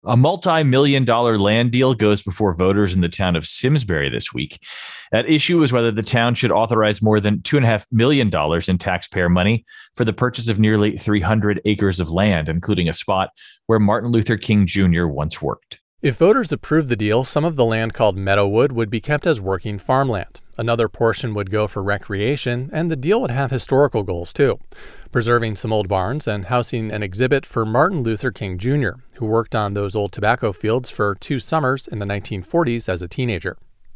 A multi-million-dollar land deal goes before voters in the town of Simsbury this week. At issue is whether the town should authorize more than $2.5 million in taxpayer money for the purchase of nearly 300 acres of land, including a spot where Martin Luther King Jr. once worked. If voters approve the deal, some of the land called Meadowood would be kept as working farmland. Another portion would go for recreation, and the deal would have historical goals too, preserving some old barns and housing an exhibit for Martin Luther King Jr., who worked on those old tobacco fields for 2 summers in the 1940s as a teenager.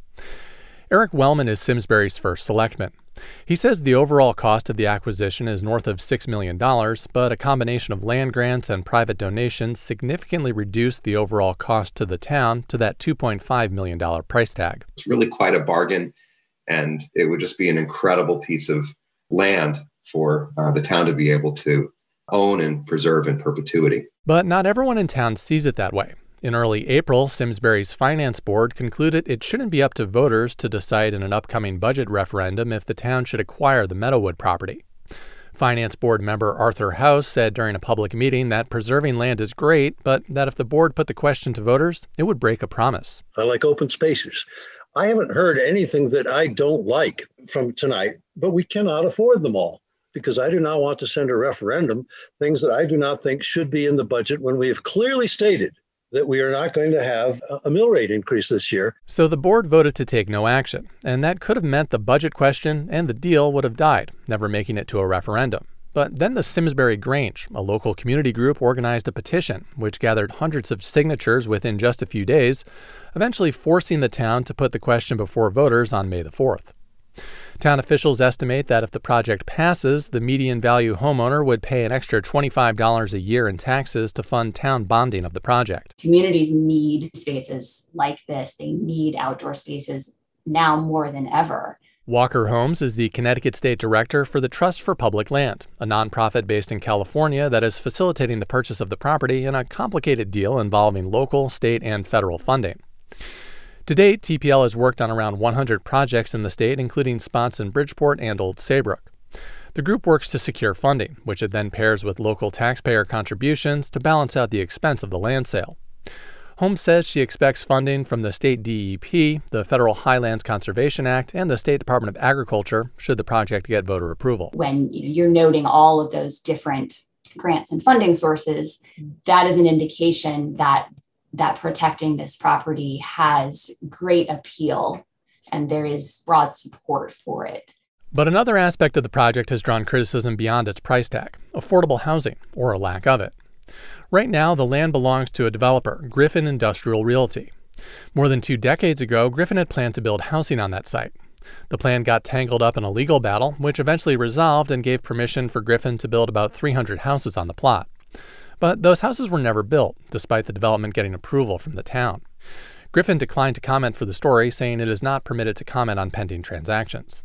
Eric Wellman is Simsbury's first selectman. He says the overall cost of the acquisition is north of $6 million, but a combination of land grants and private donations significantly reduced the overall cost to the town to that $2.5 million price tag. It's really quite a bargain, and it would just be an incredible piece of land for the town to be able to own and preserve in perpetuity. But not everyone in town sees it that way. In early April, Simsbury's finance board concluded it shouldn't be up to voters to decide in an upcoming budget referendum if the town should acquire the Meadowood property. Finance board member Arthur House said during a public meeting that preserving land is great, but that if the board put the question to voters, it would break a promise. I like open spaces. I haven't heard anything that I don't like from tonight, but we cannot afford them all, because I do not want to send a referendum things that I do not think should be in the budget when we have clearly stated that we are not going to have a mill rate increase this year. So the board voted to take no action, and that could have meant the budget question and the deal would have died, never making it to a referendum. But then the Simsbury Grange, a local community group, organized a petition, which gathered hundreds of signatures within just a few days, eventually forcing the town to put the question before voters on May the 4th. Town officials estimate that if the project passes, the median value homeowner would pay an extra $25 a year in taxes to fund town bonding of the project. Communities need spaces like this. They need outdoor spaces now more than ever. Walker Holmes is the Connecticut State Director for the Trust for Public Land, a nonprofit based in California that is facilitating the purchase of the property in a complicated deal involving local, state, and federal funding. To date, TPL has worked on around 100 projects in the state, including spots in Bridgeport and Old Saybrook. The group works to secure funding, which it then pairs with local taxpayer contributions to balance out the expense of the land sale. Holmes says she expects funding from the state DEP, the Federal Highlands Conservation Act, and the State Department of Agriculture should the project get voter approval. When you're noting all of those different grants and funding sources, that is an indication that protecting this property has great appeal and there is broad support for it. But another aspect of the project has drawn criticism beyond its price tag: affordable housing, or a lack of it. Right now, the land belongs to a developer, Griffin Industrial Realty. More than 2 decades ago, Griffin had planned to build housing on that site. The plan got tangled up in a legal battle, which eventually resolved and gave permission for Griffin to build about 300 houses on the plot. But those houses were never built, despite the development getting approval from the town. Griffin declined to comment for the story, saying it is not permitted to comment on pending transactions.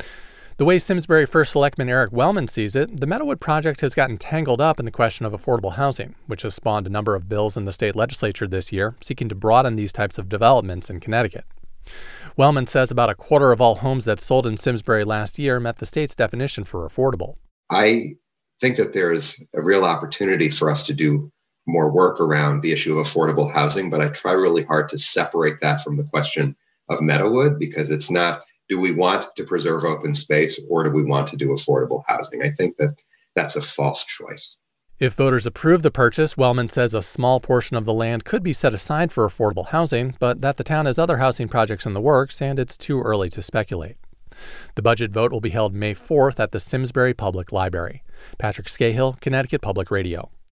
The way Simsbury First Selectman Eric Wellman sees it, the Meadowood project has gotten tangled up in the question of affordable housing, which has spawned a number of bills in the state legislature this year seeking to broaden these types of developments in Connecticut. Wellman says about a quarter of all homes that sold in Simsbury last year met the state's definition for affordable. I think that there's a real opportunity for us to do more work around the issue of affordable housing, but I try really hard to separate that from the question of Meadowood, because it's not, do we want to preserve open space or do we want to do affordable housing? I think that that's a false choice. If voters approve the purchase, Wellman says a small portion of the land could be set aside for affordable housing, but that the town has other housing projects in the works and it's too early to speculate. The budget vote will be held May 4th at the Simsbury Public Library. Patrick Scahill, Connecticut Public Radio.